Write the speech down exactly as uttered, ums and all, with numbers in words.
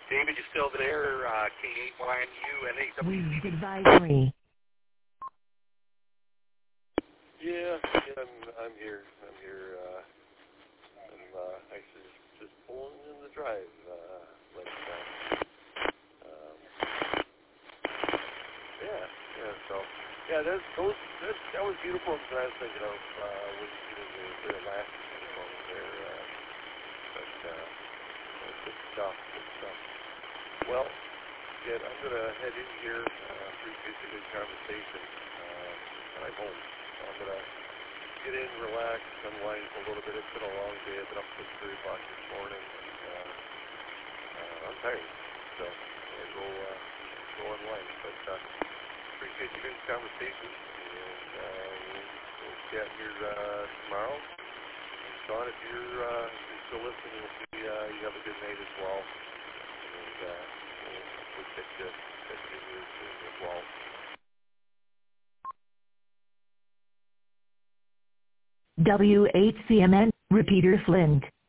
David, you still there? Uh, K eight Y N U and A W C. Weed advisory. Yeah, yeah, I'm, I'm here. I'm here. Uh, I'm uh, actually just pulling in the drive. Uh, but, uh, um, yeah, yeah. So, yeah, that's those. That, that was beautiful. And I was thinking of uh, when you know, the, the last one there. Uh, but uh, good stuff. Good stuff. Well, yeah, I'm gonna head in here. Uh, appreciate the good conversation. Uh, and I'm home. So I'm gonna get in, relax, unwind for a little bit. It's been a long day. I've been up since three o'clock this morning, and uh, uh, I'm tired. So I'm gonna go uh, go unwind. But uh, appreciate the good conversation, and uh, we'll, we'll chat here uh, tomorrow. And Sean, if you're, uh, if you're still listening, we'll see uh, you have a good night as well. And uh, we'll, we'll catch you, catch you here soon as well. W H C M N, Repeater Flint.